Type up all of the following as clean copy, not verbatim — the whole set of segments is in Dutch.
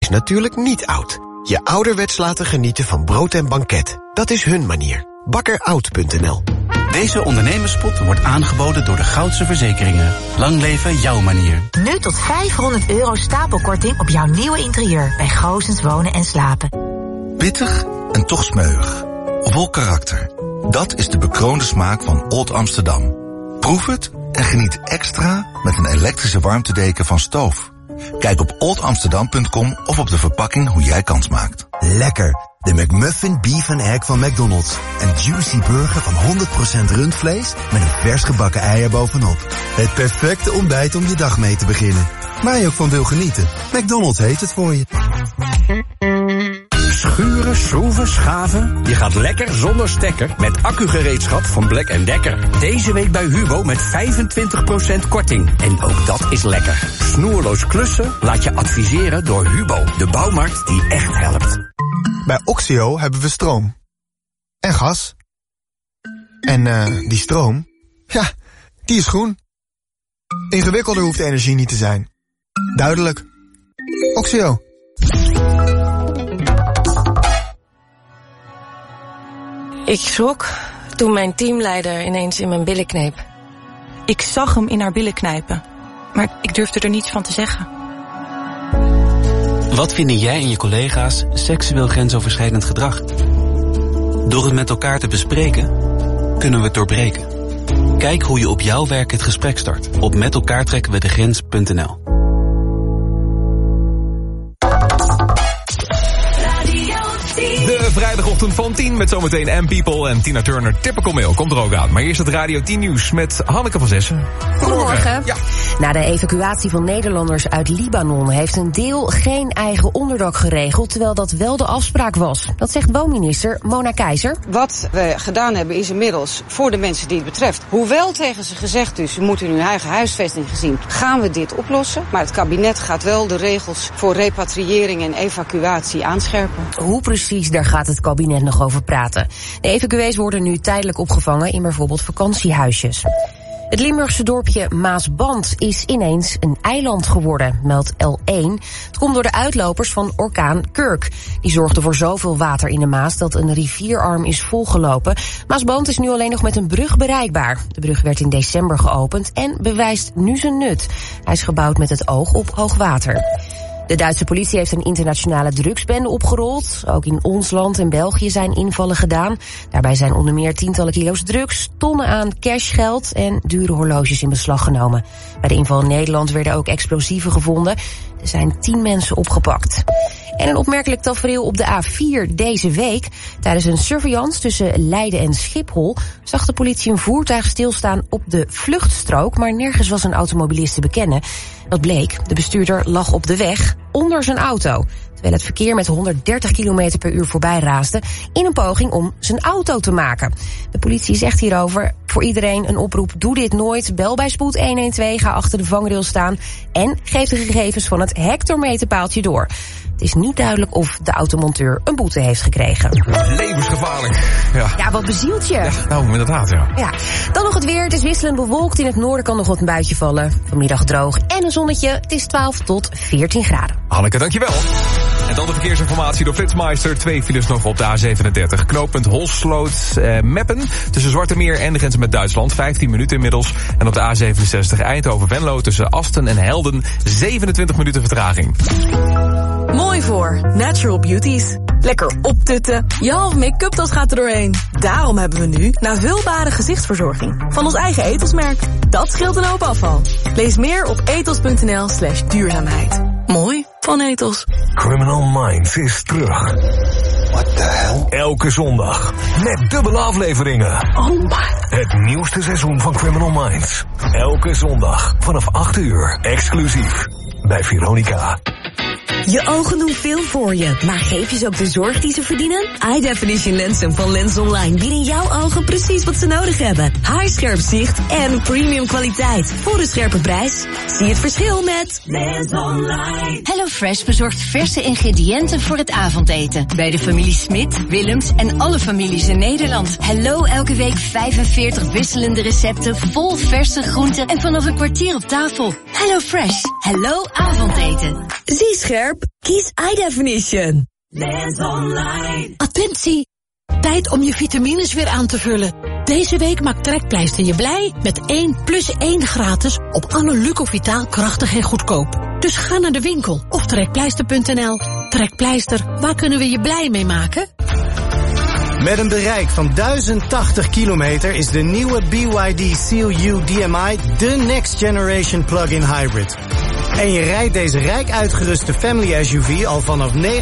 natuurlijk niet oud. Je ouderwets laten genieten van brood en banket. Dat is hun manier. Bakkeroud.nl. Deze ondernemerspot wordt aangeboden door de Goudse Verzekeringen. Lang leven jouw manier. Nu tot €500 stapelkorting op jouw nieuwe interieur bij Goossens Wonen en Slapen. Pittig en toch smeuig. Vol karakter. Dat is de bekroonde smaak van Old Amsterdam. Proef het en geniet extra met een elektrische warmtedeken van Stoof. Kijk op oldamsterdam.com of op de verpakking hoe jij kans maakt. Lekker. De McMuffin Beef and Egg van McDonald's. Een juicy burger van 100% rundvlees met een vers gebakken ei erbovenop. Het perfecte ontbijt om je dag mee te beginnen. Waar je ook van wil genieten. McDonald's heeft het voor je. Schuren, schroeven, schaven. Je gaat lekker zonder stekker met accugereedschap van Black & Decker. Deze week bij Hubo met 25% korting. En ook dat is lekker. Snoerloos klussen laat je adviseren door Hubo. De bouwmarkt die echt helpt. Bij Oxio hebben we stroom. En gas. En die stroom, ja, die is groen. Ingewikkelder hoeft de energie niet te zijn. Duidelijk. Oxio. Ik schrok toen mijn teamleider ineens in mijn billen kneep. Ik zag hem in haar billen knijpen, maar ik durfde er niets van te zeggen. Wat vinden jij en je collega's seksueel grensoverschrijdend gedrag? Door het met elkaar te bespreken, kunnen we het doorbreken. Kijk hoe je op jouw werk het gesprek start op metelkaartrekkenwedegrens.nl. De vrijdagochtend van 10 met zometeen M-People en Tina Turner. Typical Mail komt er ook aan. Maar eerst het Radio 10 Nieuws met Hanneke van Zessen. Goedemorgen. Ja. Na de evacuatie van Nederlanders uit Libanon heeft een deel geen eigen onderdak geregeld, terwijl dat wel de afspraak was. Dat zegt woonminister Mona Keizer. Wat we gedaan hebben is inmiddels voor de mensen die het betreft, hoewel tegen ze gezegd is, u moet in uw eigen huisvesting gezien, gaan we dit oplossen. Maar het kabinet gaat wel de regels voor repatriëring en evacuatie aanscherpen. Hoe precies, daar gaat het kabinet nog over praten. De evacuees worden nu tijdelijk opgevangen in bijvoorbeeld vakantiehuisjes. Het Limburgse dorpje Maasband is ineens een eiland geworden, meldt L1. Het komt door de uitlopers van orkaan Kirk. Die zorgde voor zoveel water in de Maas dat een rivierarm is volgelopen. Maasband is nu alleen nog met een brug bereikbaar. De brug werd in december geopend en bewijst nu zijn nut. Hij is gebouwd met het oog op hoogwater. De Duitse politie heeft een internationale drugsbende opgerold. Ook in ons land en België zijn invallen gedaan. Daarbij zijn onder meer tientallen kilo's drugs, tonnen aan cashgeld en dure horloges in beslag genomen. Bij de inval in Nederland werden ook explosieven gevonden. Er zijn 10 mensen opgepakt. En een opmerkelijk tafereel op de A4 deze week. Tijdens een surveillance tussen Leiden en Schiphol zag de politie een voertuig stilstaan op de vluchtstrook, maar nergens was een automobilist te bekennen. Dat bleek, de bestuurder lag op de weg onder zijn auto, terwijl het verkeer met 130 km per uur voorbij raasde in een poging om zijn auto te maken. De politie zegt hierover voor iedereen een oproep: doe dit nooit, bel bij spoed 112, ga achter de vangrail staan en geef de gegevens van het hectometerpaaltje door. Het is niet duidelijk of de automonteur een boete heeft gekregen. Levensgevaarlijk. Ja, wat bezielt je? Ja, nou, inderdaad, ja. Dan nog het weer. Het is wisselend bewolkt. In het noorden kan nog wat een buitje vallen. Vanmiddag droog en een zonnetje. Het is 12 tot 14 graden. Hanneke, dankjewel. En dan de verkeersinformatie door Flitsmeister. 2 files nog op de A37. Knooppunt Holsloot-Meppen. Tussen Zwartemeer en de grens met Duitsland. 15 minuten inmiddels. En op de A67 Eindhoven-Venlo tussen Asten en Helden. 27 minuten vertraging. Mooi voor Natural Beauties. Lekker optutten. Je half make-up tas gaat er doorheen. Daarom hebben we nu navulbare gezichtsverzorging van ons eigen Ethos-merk. Dat scheelt een hoop afval. Lees meer op ethos.nl/duurzaamheid. Mooi van Ethos. Criminal Minds is terug. What the hell? Elke zondag met dubbele afleveringen. Oh my. Het nieuwste seizoen van Criminal Minds. Elke zondag vanaf 8 uur. Exclusief bij Veronica. Je ogen doen veel voor je, maar geef je ze ook de zorg die ze verdienen? High Definition lenzen van Lens Online bieden jouw ogen precies wat ze nodig hebben. Haarscherp zicht en premium kwaliteit voor een scherpe prijs. Zie het verschil met Lens Online. HelloFresh bezorgt verse ingrediënten voor het avondeten. Bij de familie Smit, Willems en alle families in Nederland. Hello elke week 45 wisselende recepten vol verse groenten en vanaf een kwartier op tafel. HelloFresh. Hello avondeten. Zie scherp op. Kies Eye Definition. Lens Online. Attentie! Tijd om je vitamines weer aan te vullen. Deze week maakt Trekpleister je blij met 1+1 gratis op alle Lucovitaal krachtig en goedkoop. Dus ga naar de winkel of trekpleister.nl. Trekpleister, waar kunnen we je blij mee maken? Met een bereik van 1080 kilometer is de nieuwe BYD Seal U DMI de next generation plug-in hybrid. En je rijdt deze rijk uitgeruste family SUV al vanaf €39.490.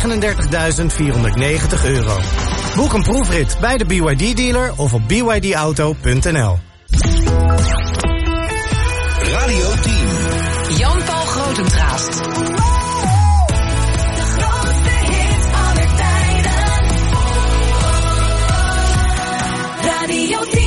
Boek een proefrit bij de BYD-dealer of op bydauto.nl. Radio 10. Jan-Paul Grotentraast. Radio 10.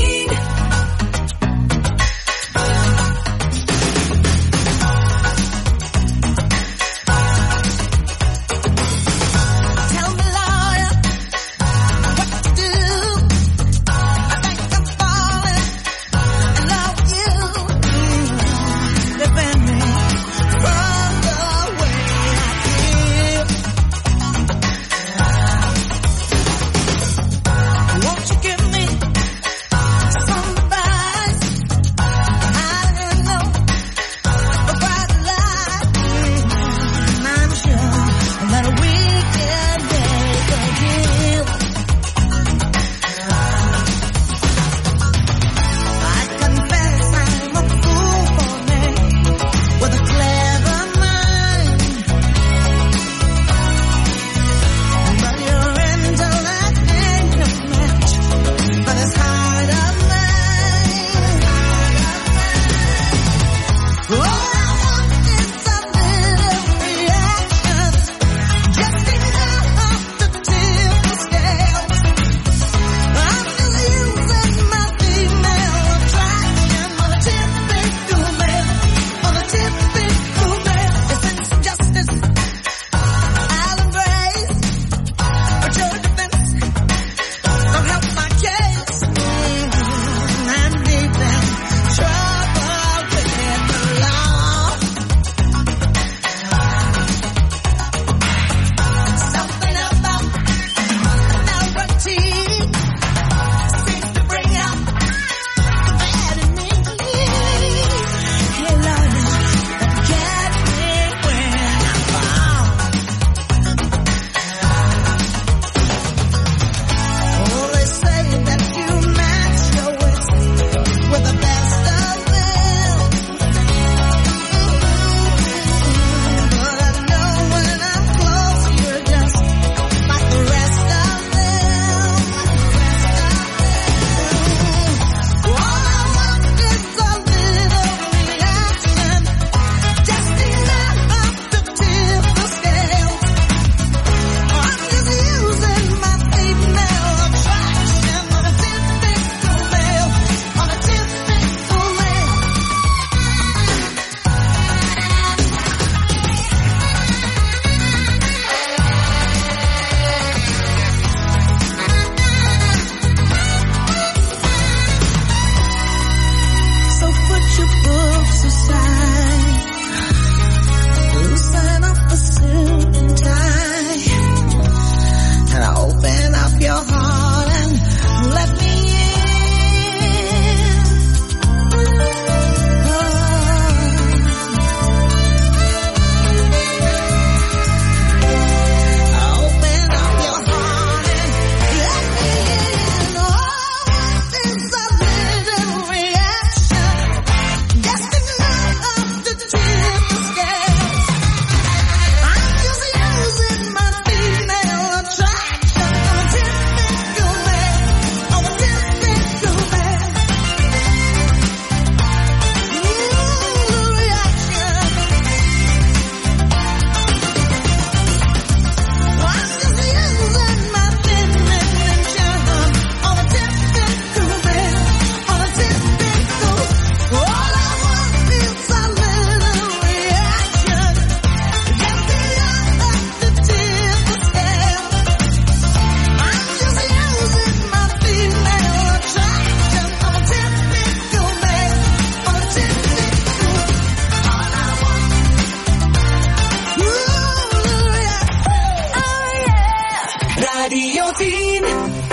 Radio 10.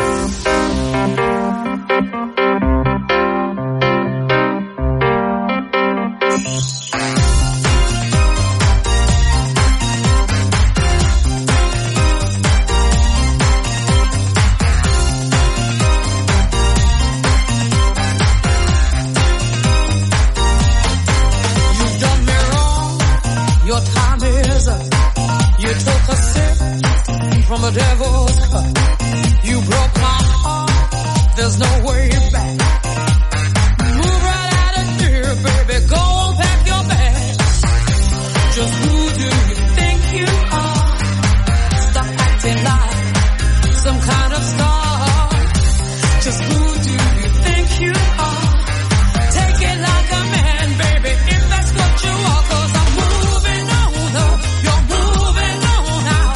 From the devil's cut, you broke my heart. There's no way back. Move right out of here, baby. Go and pack your bags. Just who do you think you are? Stop acting like some kind of star. Just who do you think you are? Take it like a man, baby, if that's what you are. 'Cause I'm moving on up. You're moving on out.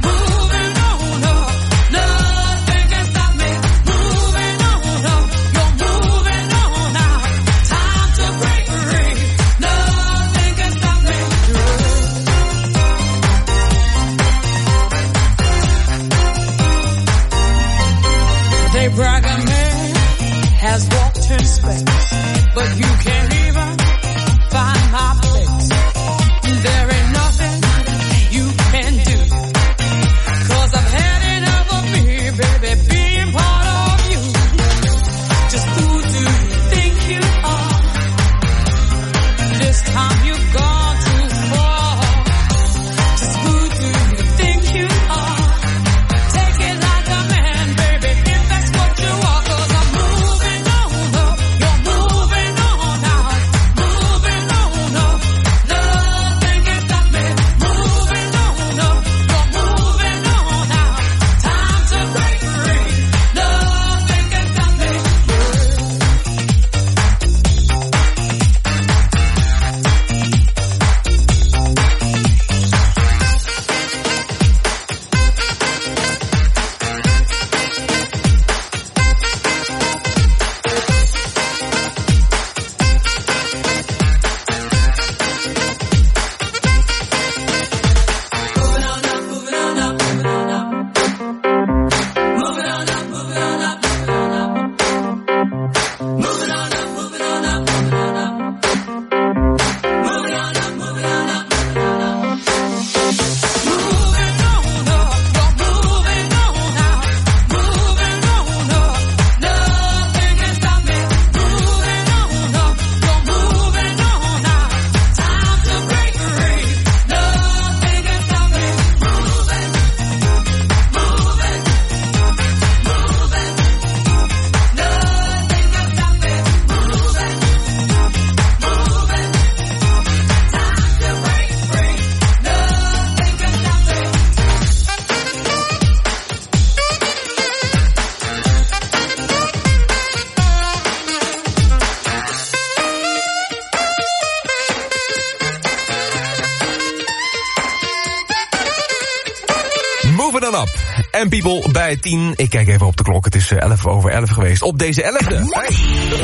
Brag a man has walked in space, but you can't even find my place. There ain't nothing you can do, 'cause I've had enough of me, baby, being part of you. Just who do you think you are? This time you've gone too far. Just who do you think you are? Take it like a man, baby, if that's what you are. 'Cause I'm moving on up. You're moving on out. Moving on up. Nothing can stop me. Moving on up. You're moving on out. Time to break free. Nothing can stop me. Moving on up. En people bij 10. Ik kijk even op de klok. Het is 11 over 11 geweest. Op deze 11e. Hey, dat is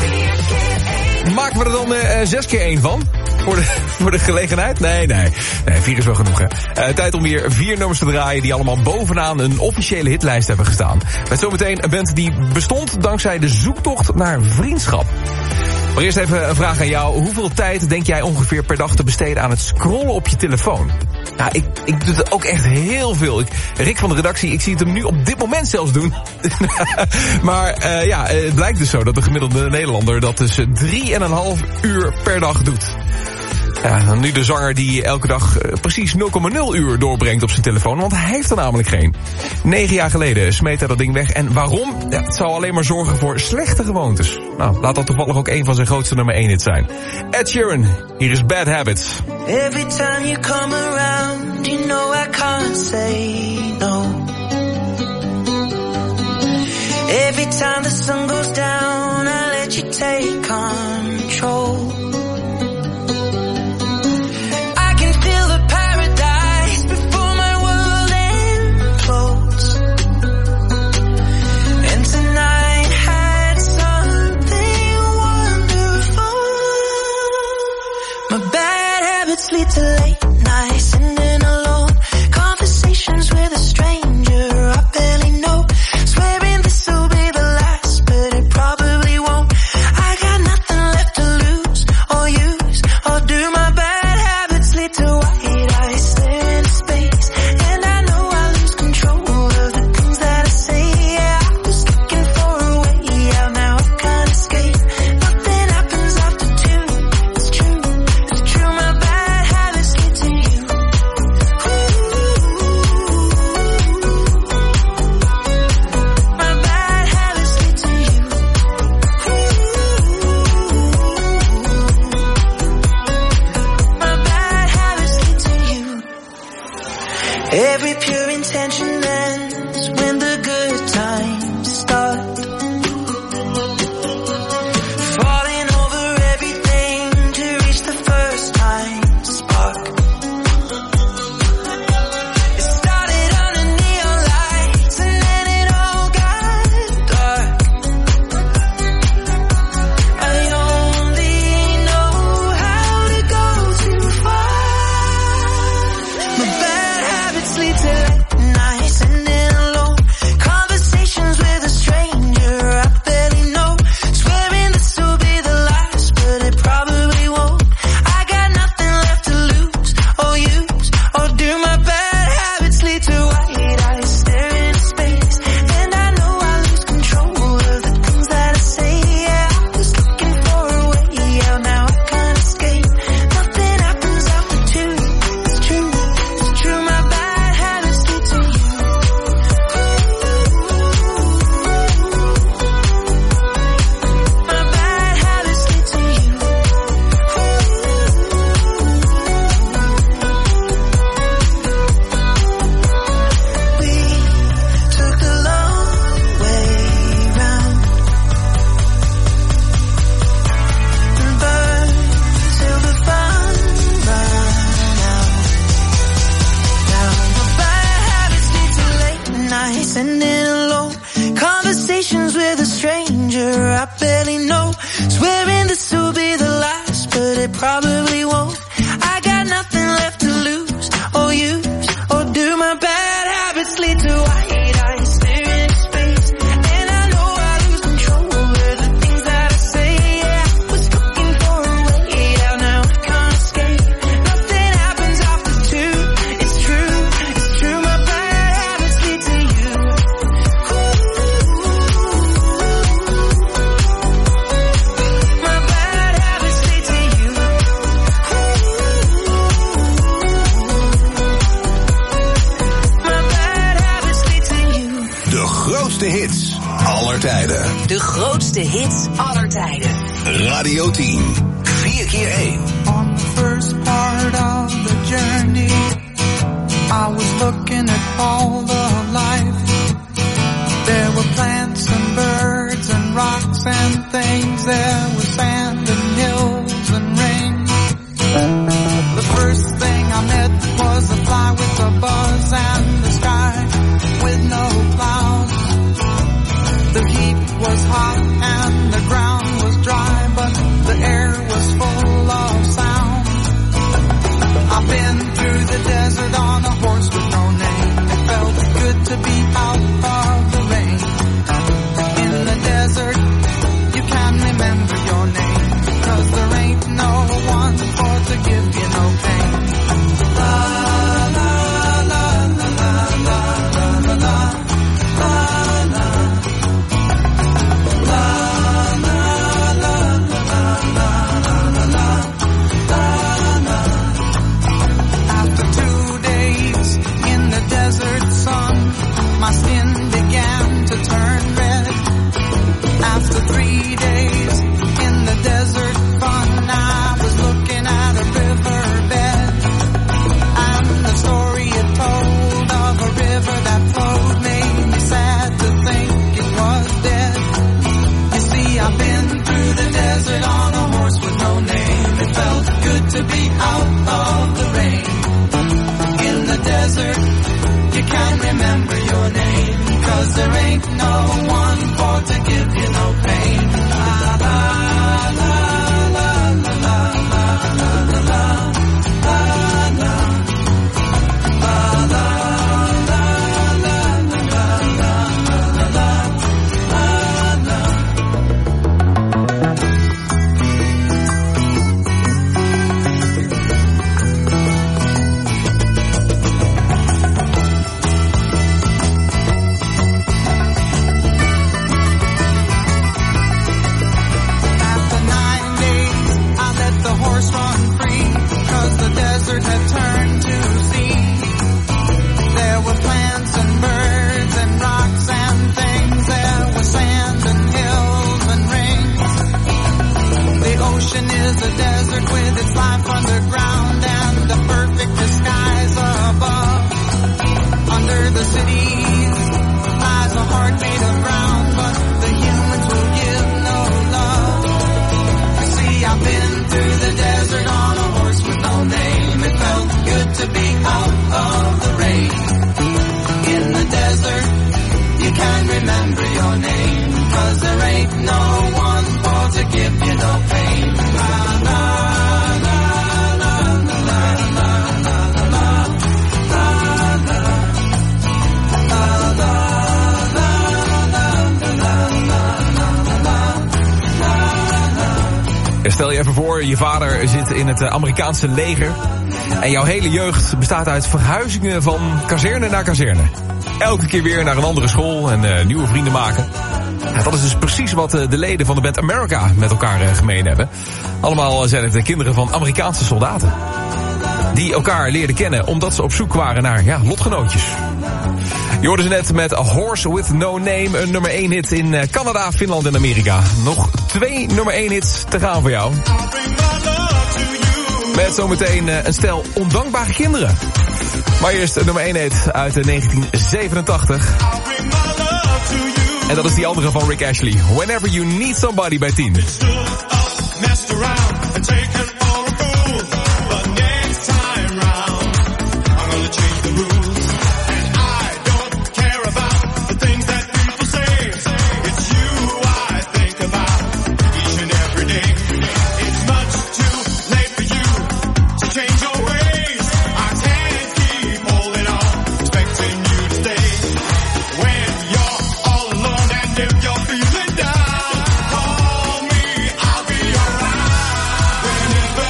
leuk. Maken we er dan 6 keer 1 van? Voor de gelegenheid? Nee, 4 is wel genoeg, hè. Tijd om weer 4 nummers te draaien die allemaal bovenaan een officiële hitlijst hebben gestaan. Met zometeen een band die bestond dankzij de zoektocht naar vriendschap. Maar eerst even een vraag aan jou. Hoeveel tijd denk jij ongeveer per dag te besteden aan het scrollen op je telefoon? Nou, ik doe het ook echt heel veel. Rick van de redactie, ik zie het hem nu op dit moment zelfs doen. Maar het blijkt dus zo dat de gemiddelde Nederlander dat dus 3,5 uur per dag doet. Ja, nu de zanger die elke dag precies 0,0 uur doorbrengt op zijn telefoon. Want hij heeft er namelijk geen. 9 jaar geleden smeet hij dat ding weg. En waarom? Ja, het zou alleen maar zorgen voor slechte gewoontes. Nou, laat dat toevallig ook een van zijn grootste nummer 1 hits zijn. Ed Sheeran, hier is Bad Habits. Every time you come around, you know I can't say no. Every time the sun goes down, I let you take control. Lead to late nights and then alone conversations with pure intention ends when the good times start. Falling over everything to reach the first time spark. It started under neon lights and then it all got dark. I only know how to go too far. My bad habits lead to late nights and then alone conversations with a stranger I barely know. Swearing this will be the last, but it probably won't. I got nothing left to lose or use, or do. My bad habits lead to white eyes staring into space, and I know I lose control of the things that I say. Yeah, I was looking for a way out, now I can't escape. Nothing happens after two. It's true, it's true. My bad habits lead to you. My bad habits lead to you. We took the long way round and burned till the fun ran out. Now my bad habits lead to late nights and then alone conversations with a stranger I barely know. Swearing this will be the last, but it probably won't. I got nothing left to lose or use, or do. My bad habits lead to white eyes staring into space, and I know I lose control of the things that I say. Yeah, I was looking for a way out, now I can't escape. Nothing happens after two. It's true, it's true. My bad habits lead to you. My bad habits lead to you. My bad habits lead to you. De grootste hits aller tijden. De grootste hits aller tijden. Radio 10. 4x1. On the first part of the journey, I was looking at all the life. There were plants and birds and rocks and things. There was sand and hills and rain. The first thing I met was a fly with a buzz and the sky with no clouds. The heat was hot and the ground was dry, but the air was full of sound. I've been through the desert on a horse with no name. It felt good to be out of the rain. In the desert, you can remember your name, 'cause there ain't no one for to give you no pain. La la la la la la la la la la la. La la la la la la la la. After 2 days in the desert sun, my skin began to turn red. After 3 days in the desert fun, I was looking at a riverbed, and the story it told of a river that flowed made me sad to think it was dead. You see, I've been through the desert on a horse with no name. It felt good to be out of the rain. In the desert, you can remember your name, 'cause there ain't no one for to give you no pain. La la la la la la la la la la la la. La la la la la la la la la. the cities has a heart made of brown, but the humans will give no love. You see, I've been through the desert on a horse with no name. It felt good to be out of the rain. In the desert, you can't remember your name, 'cause there ain't no one for to give you no pain. La, la, la, la, la, la, la, la, la, Stel je even voor, je vader zit in het Amerikaanse leger en jouw hele jeugd bestaat uit verhuizingen van kazerne naar kazerne. Elke keer weer naar een andere school en nieuwe vrienden maken. Ja, dat is dus precies wat de leden van de band America met elkaar gemeen hebben. Allemaal zijn het de kinderen van Amerikaanse soldaten. Die elkaar leerden kennen omdat ze op zoek waren naar lotgenootjes. Je hoorde ze net met A Horse With No Name, een nummer 1 hit in Canada, Finland en Amerika. Nog 2 nummer 1 hits te gaan voor jou. Met zometeen een stel ondankbare kinderen. Maar eerst een nummer 1 hit uit 1987. En dat is die andere van Rick Ashley. Whenever You Need Somebody bij 10. Feeling down, call me, I'll be alright.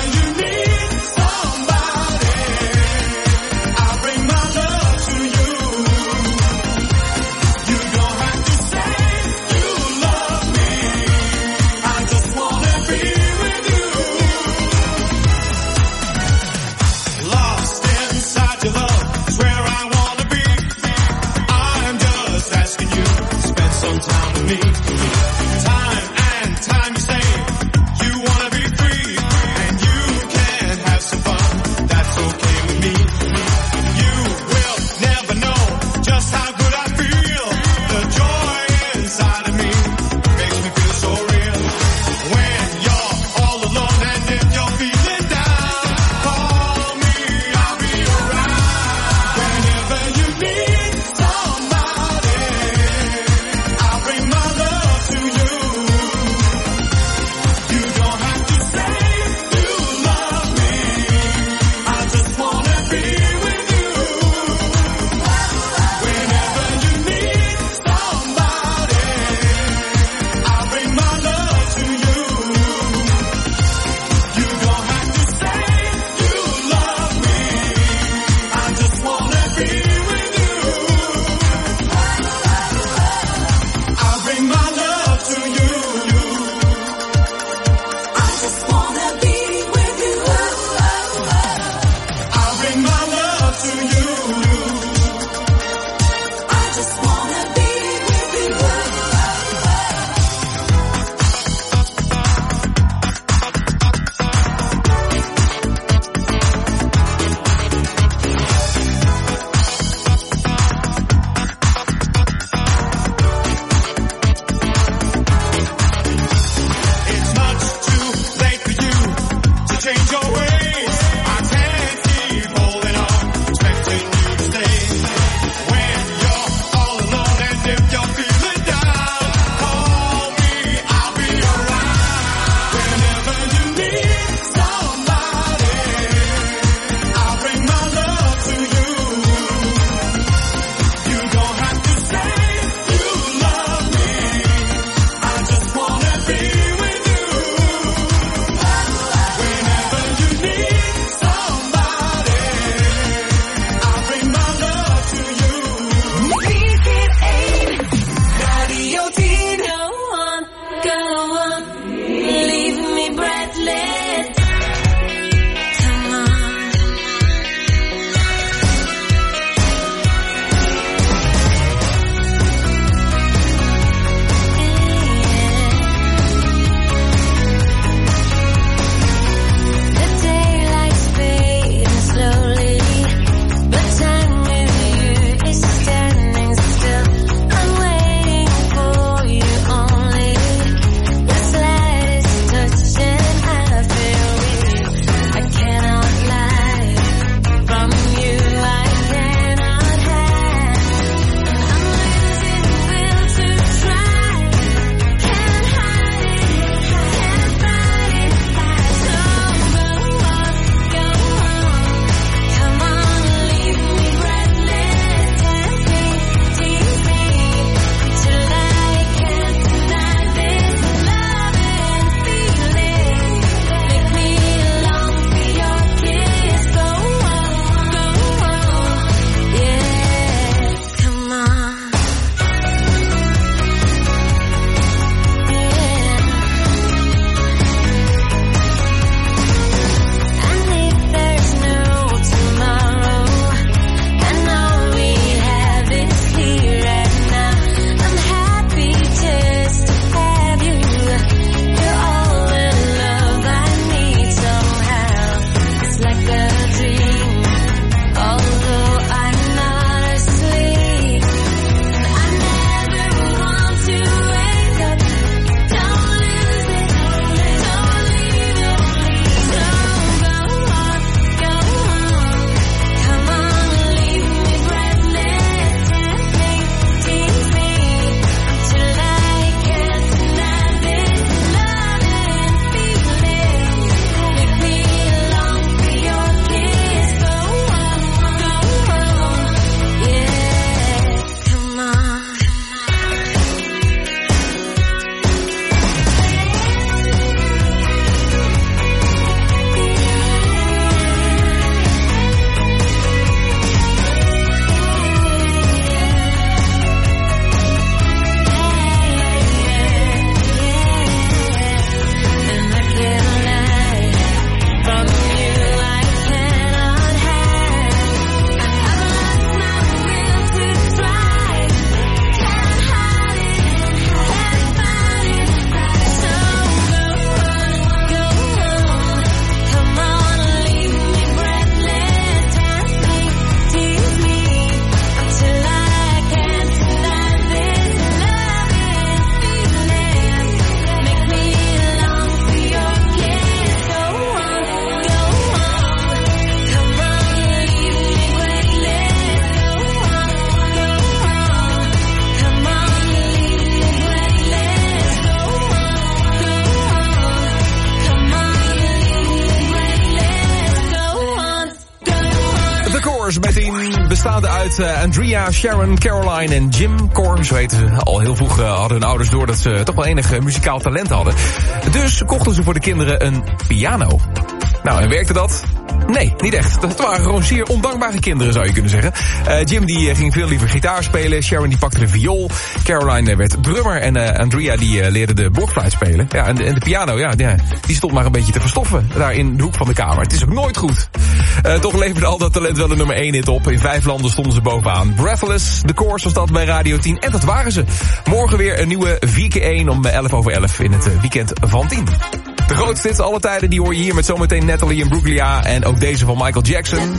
bestaande uit Andrea, Sharon, Caroline en Jim Core. Zo heten ze. Al heel vroeg hadden hun ouders door dat ze toch wel enig muzikaal talent hadden. Dus kochten ze voor de kinderen een piano. Nou, en werkte dat? Nee, niet echt. Dat waren gewoon zeer ondankbare kinderen, zou je kunnen zeggen. Jim die ging veel liever gitaar spelen. Sharon die pakte de viool. Caroline werd drummer. En Andrea die leerde de blokfluit spelen. Ja, en de piano, die stond maar een beetje te verstoffen. Daar in de hoek van de kamer. Het is ook nooit goed. Toch leverde al dat talent wel de nummer 1 hit op. In 5 landen stonden ze bovenaan. Breathless, The Course was dat bij Radio 10. En dat waren ze. Morgen weer een nieuwe 4x1 om 11:11 in het weekend van 10. De grootste hits alle tijden, die hoor je hier met zometeen Natalie en Bruglia. En ook deze van Michael Jackson.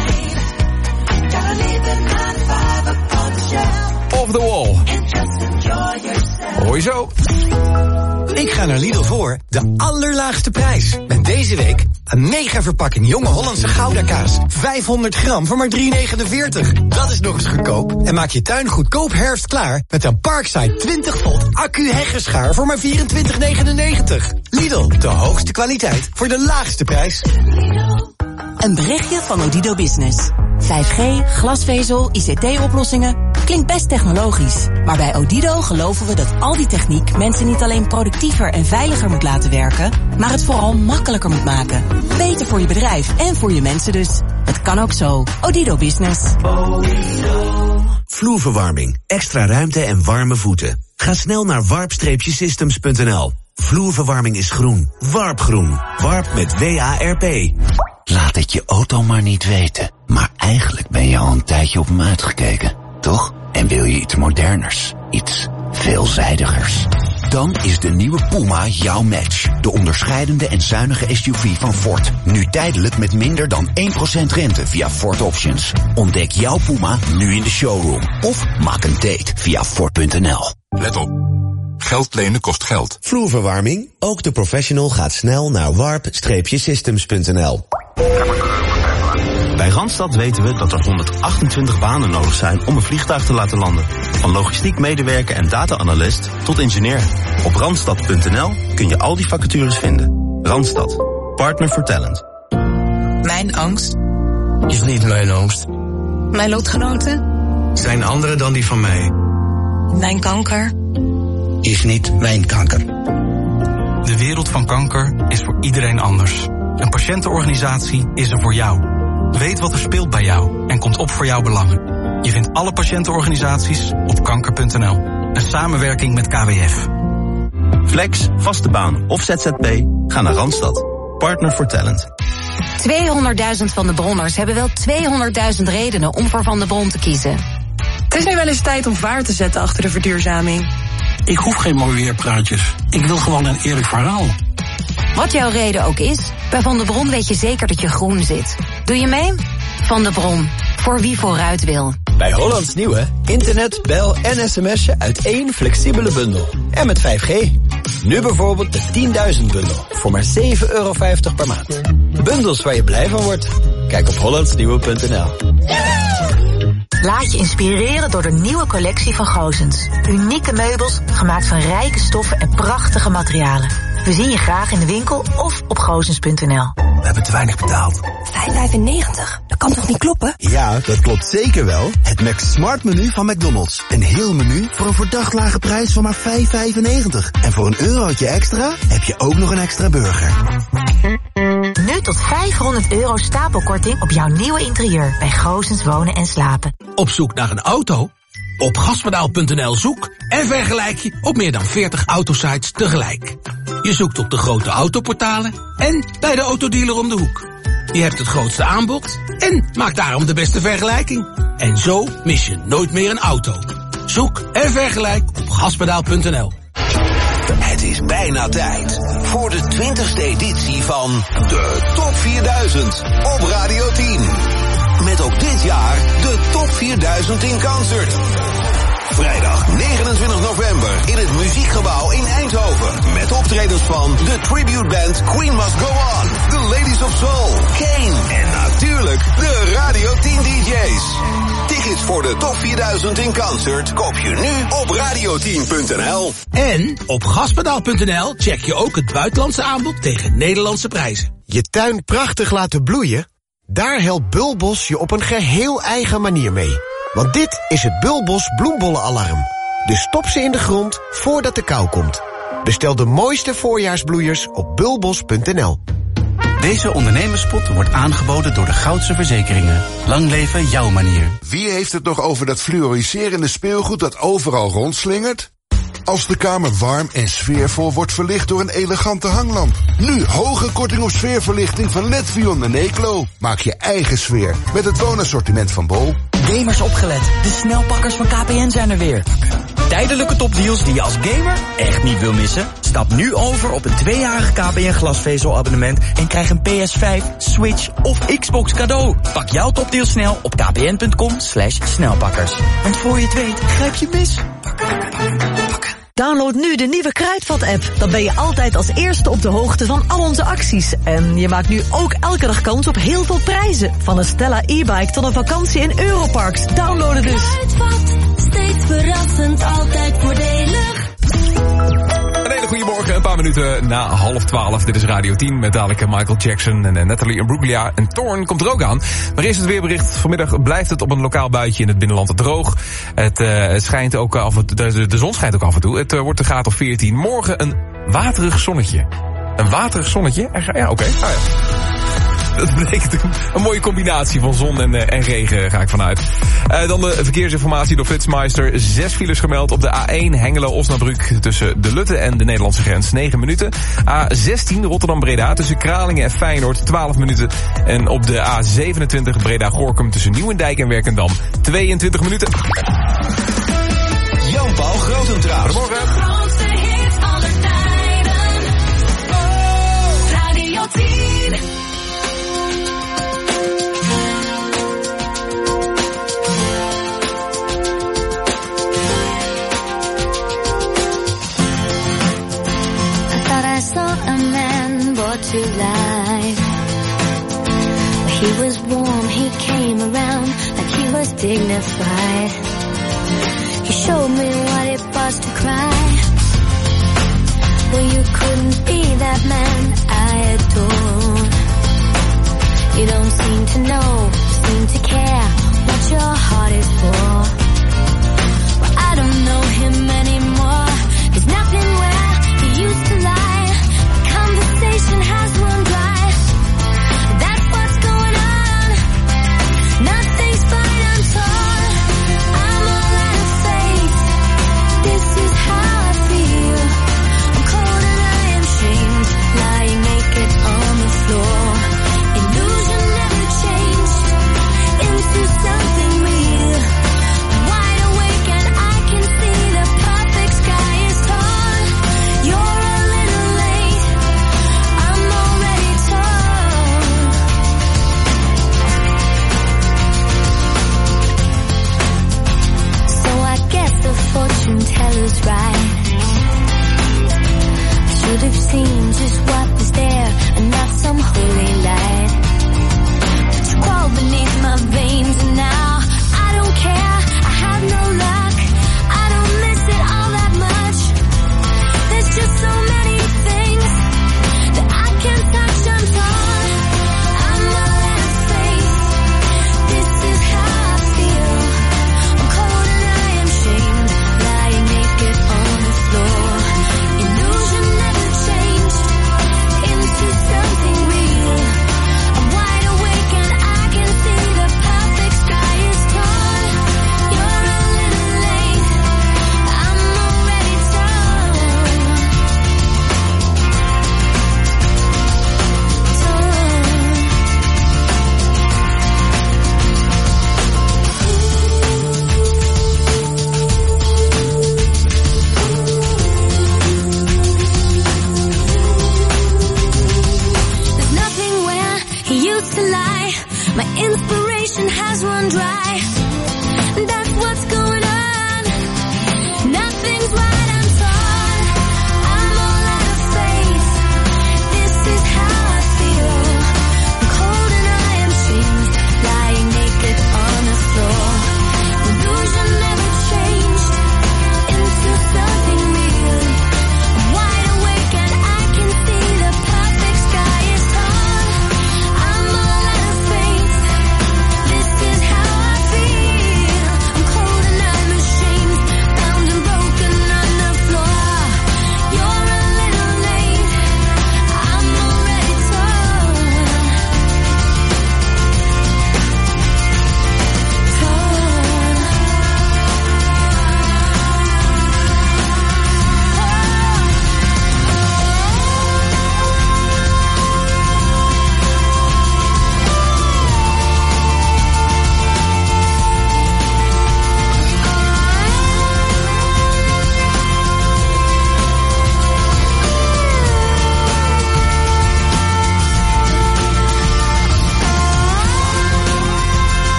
Off the Wall. Hoor je zo. Ik ga naar Lidl voor de allerlaagste prijs. Met deze week een mega verpakking Jonge Hollandse Gouda kaas. 500 gram voor maar €3,49. Dat is nog eens goedkoop. En maak je tuin goedkoop herfstklaar met een Parkside 20 volt accu heggeschaar voor maar €24,99. Lidl, de hoogste kwaliteit voor de laagste prijs. Een berichtje van Odido Business. 5G, glasvezel, ICT-oplossingen. Klinkt best technologisch. Maar bij Odido geloven we dat al die techniek mensen niet alleen productiever en veiliger moet laten werken, maar het vooral makkelijker moet maken. Beter voor je bedrijf en voor je mensen dus. Het kan ook zo. Odido Business. Vloerverwarming, extra ruimte en warme voeten. Ga snel naar warp-systems.nl. Vloerverwarming is groen. Warpgroen. Warp met WARP. Laat het je auto maar niet weten. Maar eigenlijk ben je al een tijdje op hem uitgekeken, toch? En wil je iets moderners, iets veelzijdigers? Dan is de nieuwe Puma jouw match. De onderscheidende en zuinige SUV van Ford. Nu tijdelijk met minder dan 1% rente via Ford Options. Ontdek jouw Puma nu in de showroom. Of maak een date via Ford.nl. Let op. Geld lenen kost geld. Vloerverwarming? Ook de professional gaat snel naar warp-systems.nl. Bij Randstad weten we dat er 128 banen nodig zijn om een vliegtuig te laten landen. Van logistiek medewerker en data-analyst tot ingenieur. Op Randstad.nl kun je al die vacatures vinden. Randstad. Partner for talent. Mijn angst is niet mijn angst. Mijn lotgenoten zijn andere dan die van mij. Mijn kanker is niet mijn kanker. De wereld van kanker is voor iedereen anders. Een patiëntenorganisatie is er voor jou. Weet wat er speelt bij jou en komt op voor jouw belangen. Je vindt alle patiëntenorganisaties op kanker.nl. Een samenwerking met KWF. Flex, vaste baan of ZZP? Ga naar Randstad. Partner for talent. 200.000 Van de Bronners hebben wel 200.000 redenen om voor Van de Bron te kiezen. Het is nu wel eens tijd om vaart te zetten achter de verduurzaming. Ik hoef geen mooi weerpraatjes. Ik wil gewoon een eerlijk verhaal. Wat jouw reden ook is, bij Van de Bron weet je zeker dat je groen zit. Doe je mee? Van de Bron. Voor wie vooruit wil. Bij Hollands Nieuwe, internet, bel en sms'je uit één flexibele bundel. En met 5G. Nu bijvoorbeeld de 10.000 bundel voor maar €7,50 per maand. Bundels waar je blij van wordt? Kijk op hollandsnieuwe.nl. Laat je inspireren door de nieuwe collectie van Gozens. Unieke meubels, gemaakt van rijke stoffen en prachtige materialen. We zien je graag in de winkel of op gozens.nl. We hebben te weinig betaald. €5,95. Dat kan toch niet kloppen? Ja, dat klopt zeker wel. Het Max Smart menu van McDonald's. Een heel menu voor een verdacht lage prijs van maar €5,95. En voor €1 extra heb je ook nog een extra burger. Nu tot €500 stapelkorting op jouw nieuwe interieur bij Gozens Wonen en Slapen. Op zoek naar een auto? Op gaspedaal.nl zoek en vergelijk je op meer dan 40 autosites tegelijk. Je zoekt op de grote autoportalen en bij de autodealer om de hoek. Je hebt het grootste aanbod en maakt daarom de beste vergelijking. En zo mis je nooit meer een auto. Zoek en vergelijk op gaspedaal.nl. Het is bijna tijd voor de 20e editie van de Top 4000 op Radio 10. Met ook dit jaar de Top 4000 in concert. Vrijdag 29 november in het Muziekgebouw in Eindhoven. Met optredens van de tributeband Queen Must Go On, The Ladies of Soul, Kane en natuurlijk de Radio 10 DJ's. Tickets voor de Top 4000 in concert koop je nu op radio10.nl. En op gaspedaal.nl check je ook het buitenlandse aanbod tegen Nederlandse prijzen. Je tuin prachtig laten bloeien? Daar helpt Bulbos je op een geheel eigen manier mee. Want dit is het Bulbos bloembollenalarm. Dus stop ze in de grond voordat de kou komt. Bestel de mooiste voorjaarsbloeiers op bulbos.nl. Deze ondernemerspot wordt aangeboden door de Goudse Verzekeringen. Lang leven jouw manier. Wie heeft het nog over dat fluoriserende speelgoed dat overal rondslingert? Als de kamer warm en sfeervol wordt verlicht door een elegante hanglamp. Nu hoge korting op sfeerverlichting van Letvion en Eeklo. Maak je eigen sfeer met het woonassortiment van Bol. Gamers opgelet, de snelpakkers van KPN zijn er weer. Tijdelijke topdeals die je als gamer echt niet wil missen? Stap nu over op een 2-jarig KPN glasvezelabonnement en krijg een PS5, Switch of Xbox cadeau. Pak jouw topdeal snel op kpn.com/snelpakkers. Want voor je het weet, grijp je mis. Download nu de nieuwe Kruidvat-app. Dan ben je altijd als eerste op de hoogte van al onze acties. En je maakt nu ook elke dag kans op heel veel prijzen. Van een Stella e-bike tot een vakantie in Europarks. Downloaden dus. Kruidvat, steeds verrassend, altijd voordelig. Een hele goede morgen, een paar minuten na 11:30. Dit is Radio 10 met dadelijk Michael Jackson en Natalie Imbruglia. En Thorn komt er ook aan. Maar eerst het weerbericht. Vanmiddag blijft het op een lokaal buitje in het binnenland droog. Het schijnt ook de zon schijnt ook af en toe. Het wordt een graad of 14. Morgen een waterig zonnetje. Een waterig zonnetje? Ja, oké. Ah, ja. Dat betekent een mooie combinatie van zon en regen, ga ik vanuit. Dan de verkeersinformatie door Flitsmeister. 6 files gemeld op de A1 Hengelo-Osnabrück tussen de Lutte en de Nederlandse grens. 9 minuten. A16 Rotterdam-Breda tussen Kralingen en Feyenoord. 12 minuten. En op de A27 Breda-Gorinchem tussen Nieuwendijk en Werkendam. 22 minuten. Jan-Paul Grotentraas. Goedemorgen. Grootste hit aller tijden. Radio 10. I saw a man brought to life. He was warm, he came around like he was dignified. He showed me what it was to cry. Well, you couldn't be that man I adore. You don't seem to know, seem to care what your heart is for. Well, I don't know him anymore. There's nothing where he used to lie. Conversation has run dry. That's what's going on. Nothing's fine, I'm torn. I'm all out of faith. This is how I feel. I'm cold and I am shamed. Lying naked on the floor. Illusion never changed into something real.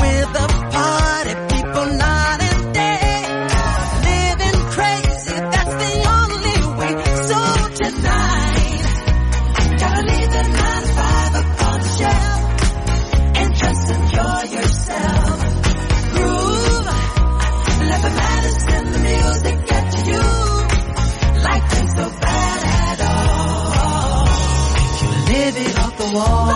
we're the party people night and day. Living crazy, that's the only way. So tonight, gotta leave the 9 to 5 up on the shelf and just enjoy yourself. Groove, let the madness in the music get to you. Life ain't so bad at all. You live it off the wall.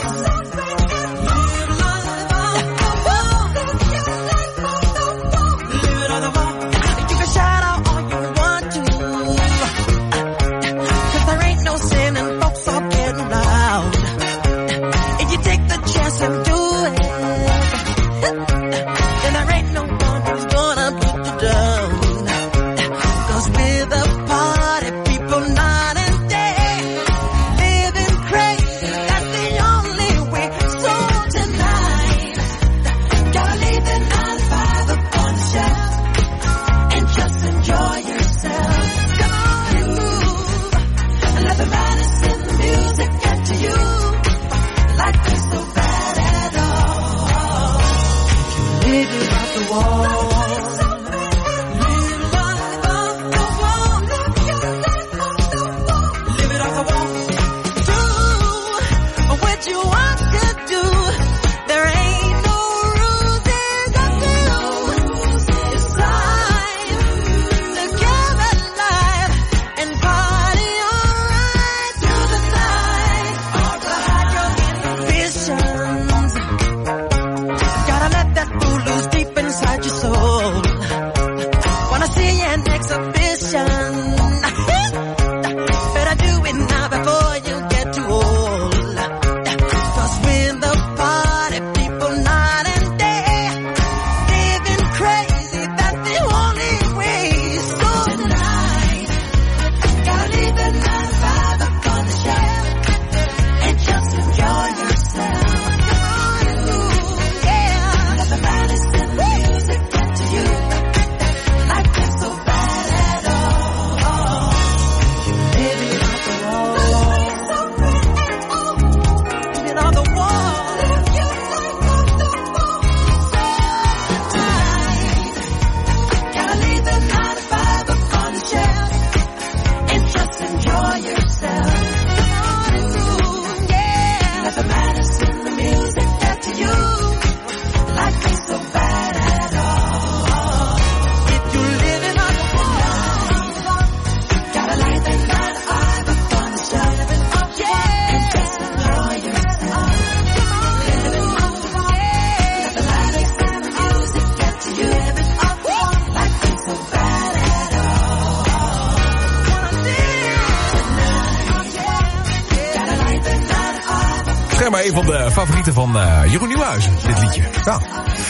Maar een van de favorieten van Jeroen Nieuwhuizen, dit liedje. Ja.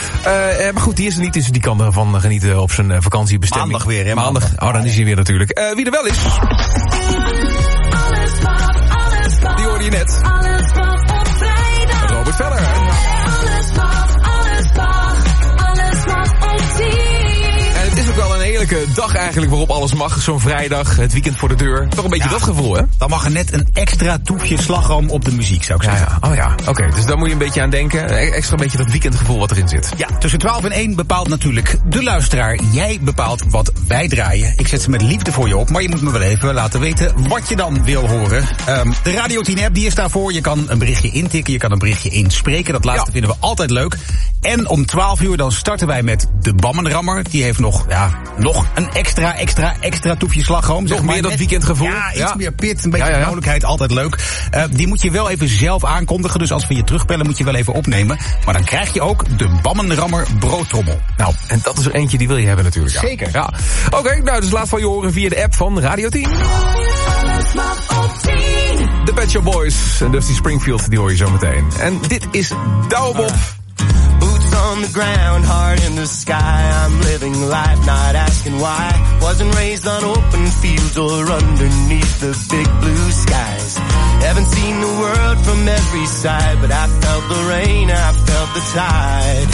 Maar goed, die is er niet, dus die kan ervan genieten op zijn vakantiebestemming. Maandag weer, hè? Maandag. Oh, dan is hij weer natuurlijk. Wie er wel is. Die hoorde je net. Robert Veller. En het is ook wel een heerlijke dag eigenlijk waarop alles mag. Zo'n vrijdag, het weekend voor de deur. Toch een beetje dat gevoel, hè? Dan mag er net een extra toefje slagroom op de muziek, zou ik zeggen. Ja. Oh ja, oké. Dus daar moet je een beetje aan denken. Extra een beetje dat weekendgevoel wat erin zit. Ja, tussen 12 en 1 bepaalt natuurlijk de luisteraar. Jij bepaalt wat wij draaien. Ik zet ze met liefde voor je op, maar je moet me wel even laten weten wat je dan wil horen. De Radio 10 app, die is daarvoor. Je kan een berichtje intikken, je kan een berichtje inspreken. Dat laatste vinden we altijd leuk. En om 12 uur dan starten wij met de Bammenrammer. Die heeft nog een extra toefje slagroom. Nog meer dat weekendgevoel. Ja, iets meer pit, een beetje vrolijkheid, altijd leuk. Die moet je wel even zelf aankondigen. Dus als we je terugbellen moet je wel even opnemen. Maar dan krijg je ook de Bammenrammer broodtrommel. Nou, en dat is er eentje die wil je hebben natuurlijk. Ja. Zeker. Ja. Oké, nou dus laat van je horen via de app van Radio 10. De Pet Shop Boys en Dusty Springfield, die hoor je zo meteen. En dit is Douwe Bob. Boots on the ground, heart in the sky. I'm living life, not asking why. Wasn't raised on open fields or underneath the big blue skies. Haven't seen the world from every side, but I felt the rain, I felt the tide.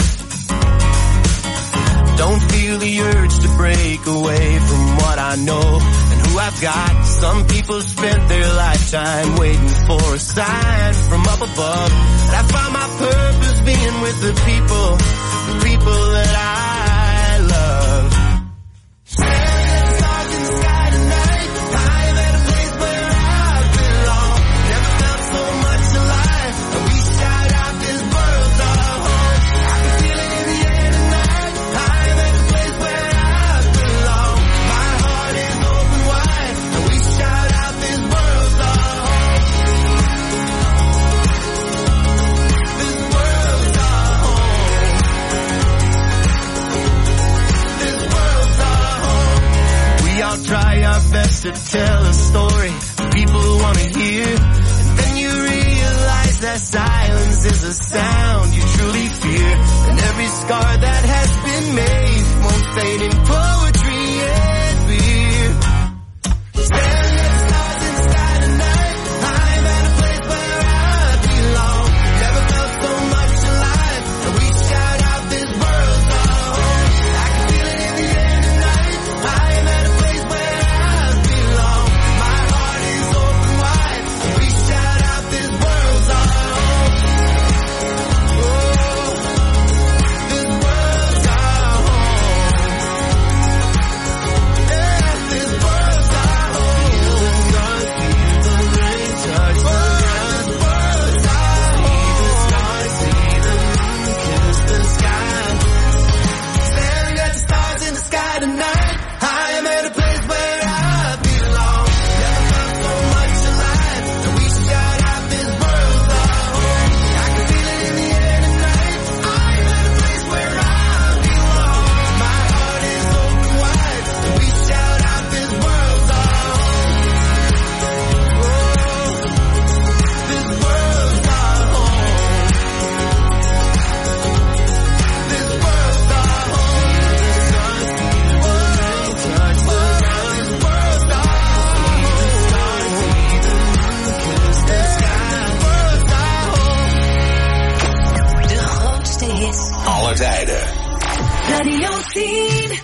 Don't feel the urge to break away from what I know and who I've got. Some people spent their lifetime waiting for a sign from up above. And I find my purpose being with the people that I love. Staring at the stars in the sky tonight, I'm at a place where I belong. Never felt so much alive, and we shout out this world's our home. I can feel it in the air tonight, I'm at a place where I belong. My heart is open wide, and we shout out this world's our home. This world's our home. This world's our home. We all try our best to tell a story people want to hear, and then you realize that silence is a sound you truly fear, and every scar that has been made won't fade in poetry and beer. Staring at the stars in the sky tonight, I'm at a place where I belong. Never felt so much alive, and we shout out this world's our home. I can feel it in the air tonight, I'm at a place where I belong. My heart is open wide, and we shout out this world's our home. Oh, this world's our home. Yeah, this world's our home. Feel the sun, feel the rain, touch the ground. This world's our home. See the stars, see the moon, kiss the sky. Staring at the stars in the sky tonight, I am at a place where I belong. Never felt so much alive, and we shout out this world's our home. I can feel it in the air tonight, I am at a place where I belong. My heart is open wide, and we shout out this world's our home. Oh, this world's our home. This world's our home. The sun, feel the rain, touch the ground. This world's our home. See the stars, see the moon, kiss the sky. This world's our home. De grootste hits. Aller tijden. Radio 10.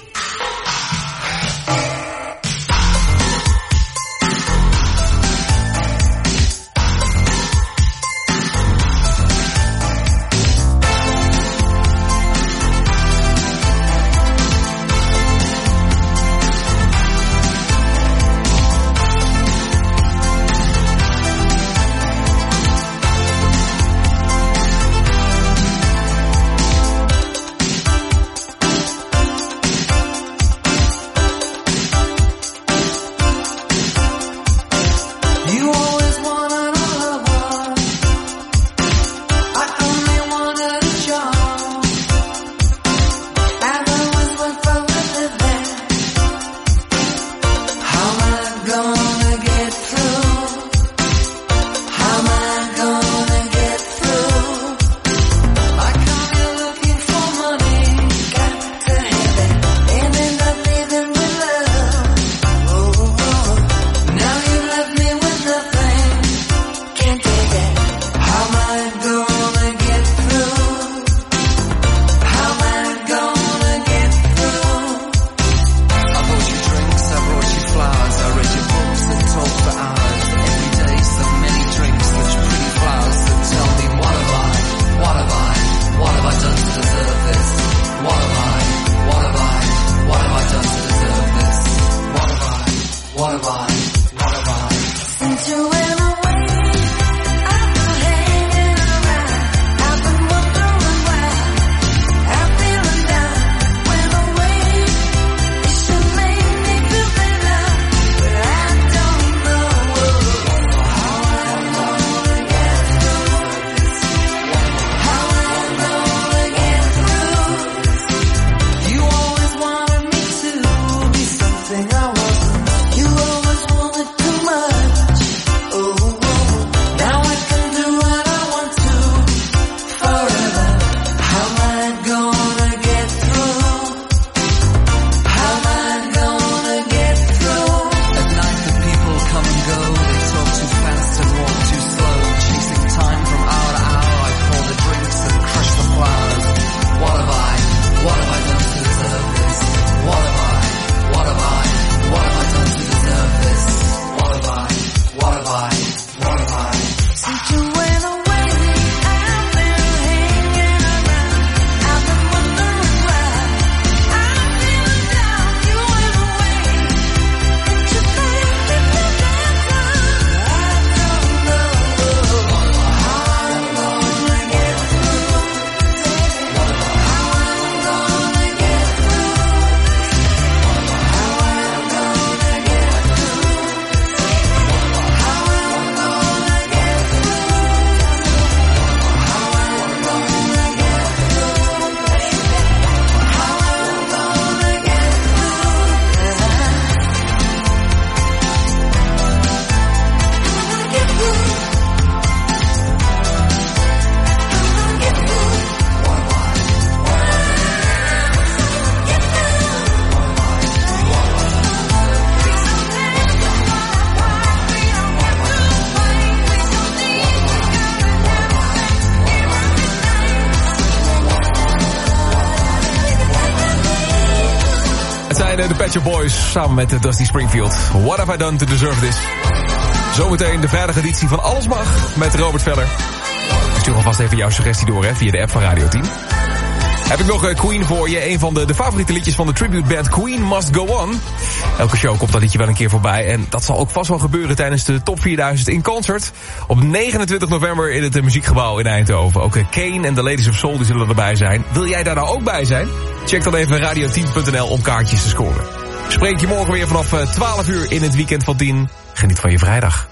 zijn de Pet Shop Boys samen met Dusty Springfield. What have I done to deserve this? Zometeen de vrijdageditie van Alles Mag met Robert Veller. Stuur alvast even jouw suggestie door via de app van Radio 10. Heb ik nog Queen voor je. Een van de favoriete liedjes van de tribute band Queen Must Go On. Elke show komt dat liedje wel een keer voorbij. En dat zal ook vast wel gebeuren tijdens de Top 4000 in concert. Op 29 november in het Muziekgebouw in Eindhoven. Ook Kane en de Ladies of Soul die zullen erbij zijn. Wil jij daar nou ook bij zijn? Check dan even radio10.nl om kaartjes te scoren. Spreek je morgen weer vanaf 12 uur in het weekend van 10. Geniet van je vrijdag.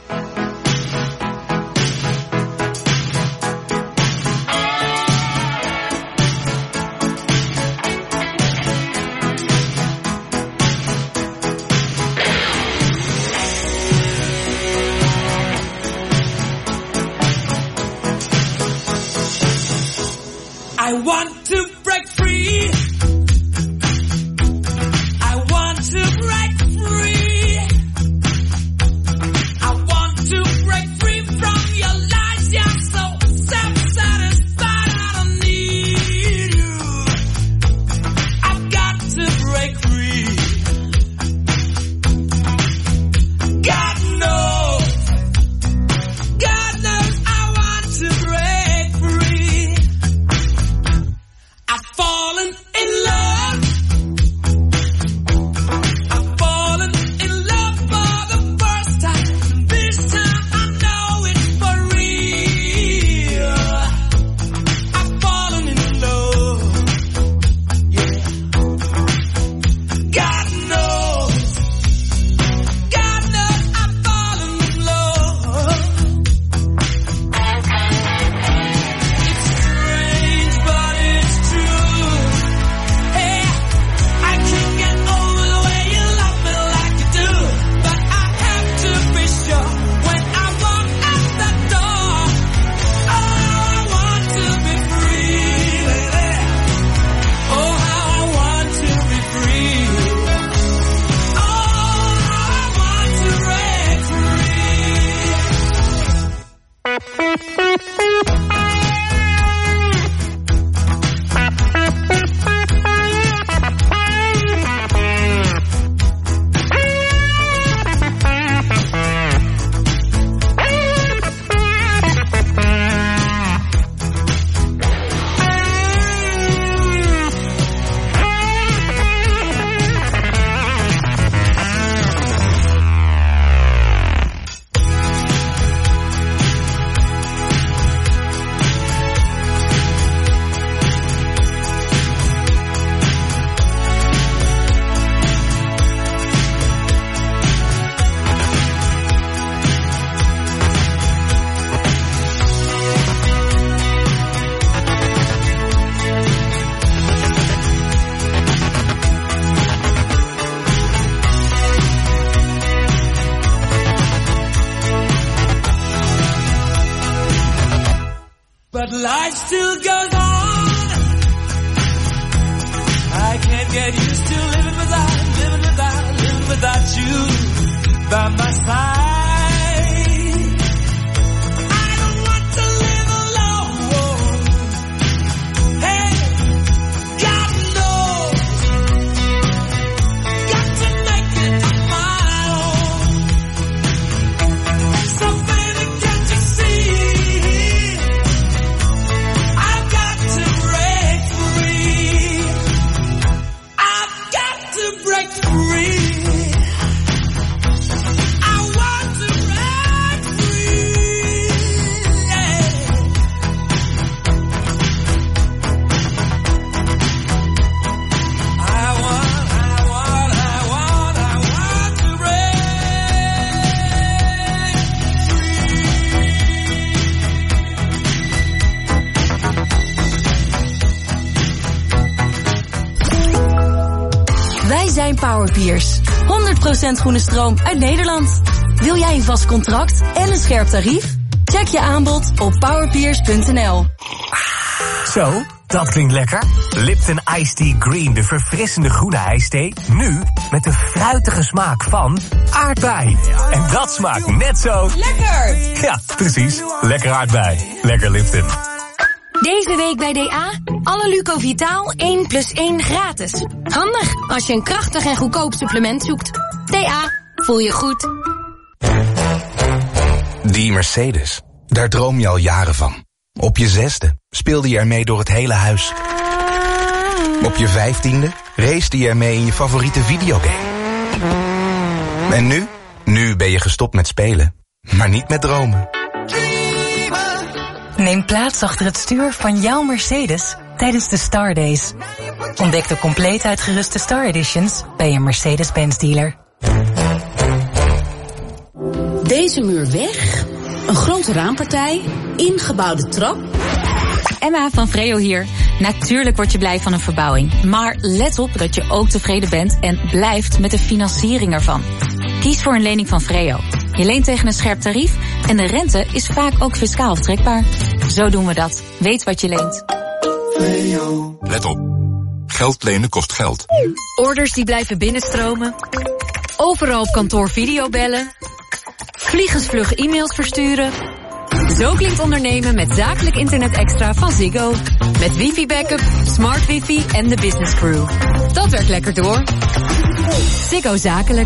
I want to break free. I want to break free. I want to break free from your lies. You're so self-satisfied. I don't need you. I've got to break free. God knows I want to break free. I've fallen in love. I've fallen in love for the first time. This time I know it's for real. I've fallen in love. Yeah. God knows I've fallen in love. It's strange, but it's true. Hey, I can't get over the way you love me like you do. But I have to be sure when I walk out the door. Oh, I want to be free, baby. Oh, how I want to be free. Oh, how I want to break But life still goes on. I can't get used to living without you by my side. I don't want to live alone. Hey, God knows, got to make it on my own. So baby, can't you see? I've got to break free. I've got to break free. I want to break free. Yeah. I want to break Wij zijn Powerpeers. 100% groene stroom uit Nederland. Wil jij een vast contract en een scherp tarief? Check je aanbod op powerpeers.nl. Zo, dat klinkt lekker. Lipton Iced Tea Green, de verfrissende groene ijsthee. Nu met de fruitige smaak van aardbei. En dat smaakt net zo... Lekker! Ja, precies. Lekker aardbei. Lekker Lipton. Deze week bij DA, alle Lucovitaal 1 + 1 gratis. Handig als je een krachtig en goedkoop supplement zoekt. DA, voel je goed. Die Mercedes, daar droom je al jaren van. Op je 6e speelde je ermee door het hele huis. Op je 15e racede je ermee in je favoriete videogame. En nu? Nu ben je gestopt met spelen, maar niet met dromen. Neem plaats achter het stuur van jouw Mercedes tijdens de Star Days. Ontdek de compleet uitgeruste Star Editions bij je Mercedes-Benz dealer. Deze muur weg, een grote raampartij, ingebouwde trap. Emma van Vreo hier. Natuurlijk word je blij van een verbouwing. Maar let op dat je ook tevreden bent en blijft met de financiering ervan. Kies voor een lening van Vreo. Je leent tegen een scherp tarief en de rente is vaak ook fiscaal aftrekbaar. Zo doen we dat. Weet wat je leent. Let op. Geld lenen kost geld. Orders die blijven binnenstromen. Overal op kantoor videobellen. Vliegensvlug e-mails versturen. Zo klinkt ondernemen met zakelijk internet extra van Ziggo. Met wifi-backup, smart wifi en de business crew. Dat werkt lekker door. Ziggo Zakelijk.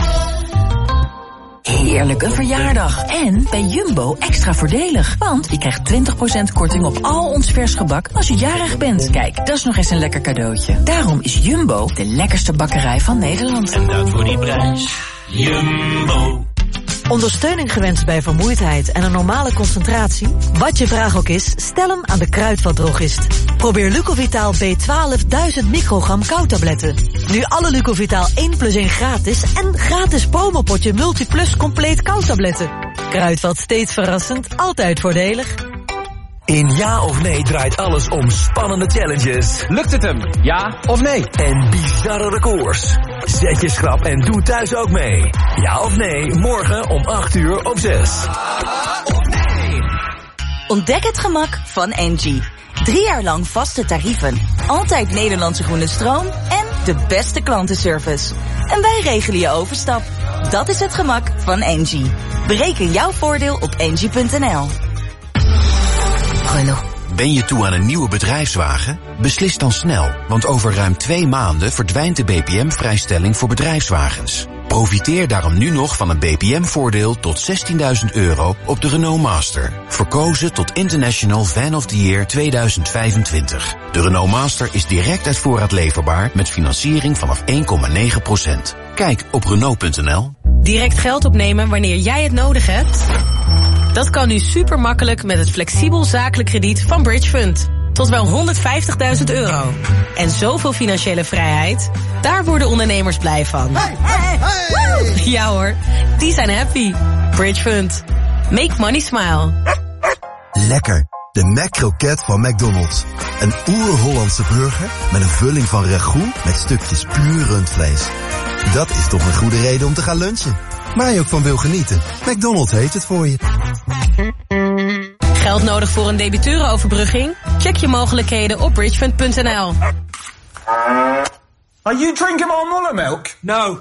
Heerlijk, een verjaardag. En bij Jumbo extra voordelig. Want je krijgt 20% korting op al ons vers gebak als je jarig bent. Kijk, dat is nog eens een lekker cadeautje. Daarom is Jumbo de lekkerste bakkerij van Nederland. En dat voor die prijs. Jumbo. Ondersteuning gewenst bij vermoeidheid en een normale concentratie? Wat je vraag ook is, stel hem aan de Kruidvatdrogist. Probeer Lucovitaal B12 1000 microgram koudtabletten. Nu alle Lucovitaal 1 + 1 gratis en gratis promopotje Multiplus compleet koudtabletten. Kruidvat, steeds verrassend, altijd voordelig. In Ja of Nee draait alles om spannende challenges. Lukt het hem? Ja of nee? En bizarre records. Zet je schrap en doe thuis ook mee. Ja of nee, morgen om 8:00 op 6. Ontdek het gemak van Engie. 3 jaar lang vaste tarieven. Altijd Nederlandse groene stroom en de beste klantenservice. En wij regelen je overstap. Dat is het gemak van Engie. Bereken jouw voordeel op engie.nl. Renault. Ben je toe aan een nieuwe bedrijfswagen? Beslis dan snel, want over ruim 2 maanden verdwijnt de BPM-vrijstelling voor bedrijfswagens. Profiteer daarom nu nog van een BPM-voordeel tot €16.000 op de Renault Master. Verkozen tot International Van of the Year 2025. De Renault Master is direct uit voorraad leverbaar met financiering vanaf 1,9%. Kijk op Renault.nl. Direct geld opnemen wanneer jij het nodig hebt? Dat kan nu super makkelijk met het flexibel zakelijk krediet van Bridge Fund. Tot wel €150.000. En zoveel financiële vrijheid, daar worden ondernemers blij van. Ja hoor, die zijn happy. Bridge Fund. Make money smile. Lekker. De McCroket van McDonald's. Een oer-Hollandse burger met een vulling van ragout met stukjes puur rundvlees. Dat is toch een goede reden om te gaan lunchen. Waar je ook van wil genieten. McDonald's heeft het voor je. Geld nodig voor een debiteurenoverbrugging? Check je mogelijkheden op bridgefund.nl. Are you drinking more Muller milk? No.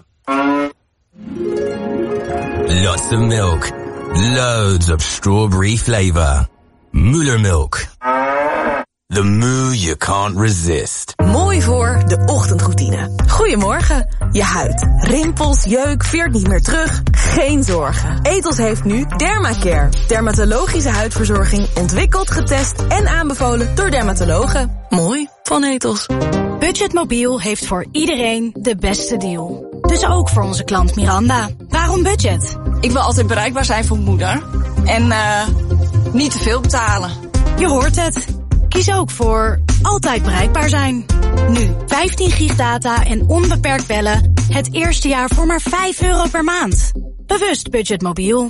Lots of milk. Loads of strawberry flavor. Muller milk. The moo you can't resist. Mooi voor de ochtendroutine. Goedemorgen. Je huid. Rimpels, jeuk, veert niet meer terug. Geen zorgen. Ethos heeft nu Dermacare. Dermatologische huidverzorging. Ontwikkeld, getest en aanbevolen door dermatologen. Mooi van Ethos. Budgetmobiel heeft voor iedereen de beste deal. Dus ook voor onze klant Miranda. Waarom budget? Ik wil altijd bereikbaar zijn voor moeder. En niet te veel betalen. Je hoort het. Kies ook voor altijd bereikbaar zijn. Nu 15 gig data en onbeperkt bellen. Het eerste jaar voor maar €5 per maand. Bewust budgetmobiel.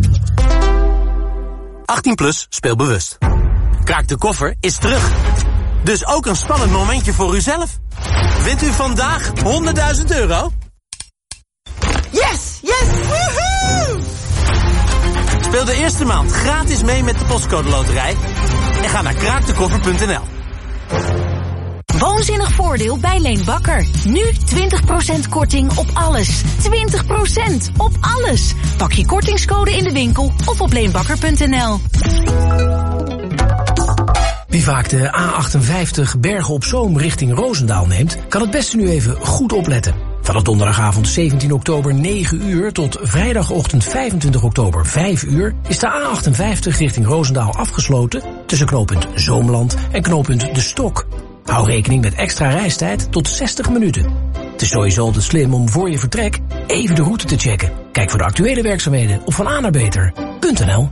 18 plus, speel bewust. Kraak de koffer is terug. Dus ook een spannend momentje voor uzelf. Wint u vandaag €100.000? Yes! Yes! Woehoe! Speel de eerste maand gratis mee met de Postcode Loterij. En ga naar kraakdekoffer.nl. Woonzinnig voordeel bij Leen Bakker. Nu 20% korting op alles. 20% op alles. Pak je kortingscode in de winkel of op leenbakker.nl. Wie vaak de A58 Bergen op Zoom richting Roosendaal neemt, kan het beste nu even goed opletten. Vanaf donderdagavond 17 oktober 9 uur tot vrijdagochtend 25 oktober 5 uur is de A58 richting Roosendaal afgesloten tussen knooppunt Zoomland en knooppunt De Stok. Hou rekening met extra reistijd tot 60 minuten. Het is sowieso altijd slim om voor je vertrek even de route te checken. Kijk voor de actuele werkzaamheden op vananaarbeter.nl.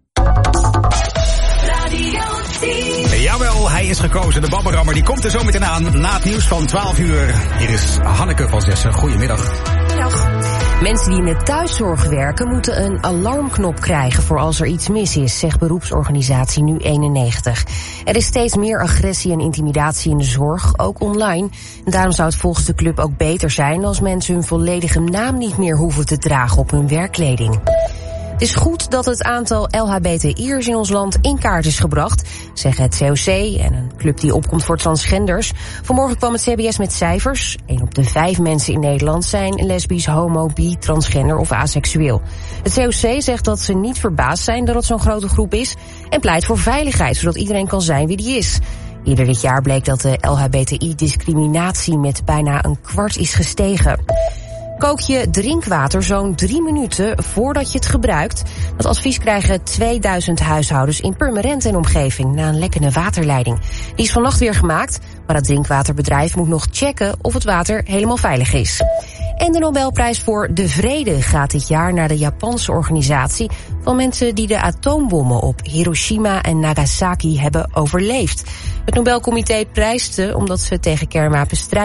Jawel, hij is gekozen, de Babberammer. Die komt er zo meteen aan na het nieuws van 12 uur. Hier is Hanneke van Zessen. Goedemiddag. Goedemiddag. Mensen die in de thuiszorg werken moeten een alarmknop krijgen voor als er iets mis is, zegt beroepsorganisatie Nu91. Er is steeds meer agressie en intimidatie in de zorg, ook online. En daarom zou het volgens de club ook beter zijn als mensen hun volledige naam niet meer hoeven te dragen op hun werkkleding. Het is goed dat het aantal LHBTI'ers in ons land in kaart is gebracht, zeggen het COC en een club die opkomt voor transgenders. Vanmorgen kwam het CBS met cijfers. 1 op de 5 mensen in Nederland zijn lesbisch, homo, bi, transgender of aseksueel. Het COC zegt dat ze niet verbaasd zijn dat het zo'n grote groep is en pleit voor veiligheid, zodat iedereen kan zijn wie die is. Eerder dit jaar bleek dat de LHBTI-discriminatie met bijna een kwart is gestegen. Kook je drinkwater zo'n 3 minuten voordat je het gebruikt. Dat advies krijgen 2000 huishoudens in Purmerend en omgeving na een lekkende waterleiding. Die is vannacht weer gemaakt, maar het drinkwaterbedrijf moet nog checken of het water helemaal veilig is. En de Nobelprijs voor de Vrede gaat dit jaar naar de Japanse organisatie van mensen die de atoombommen op Hiroshima en Nagasaki hebben overleefd. Het Nobelcomité prijste omdat ze tegen kernwapens strijden.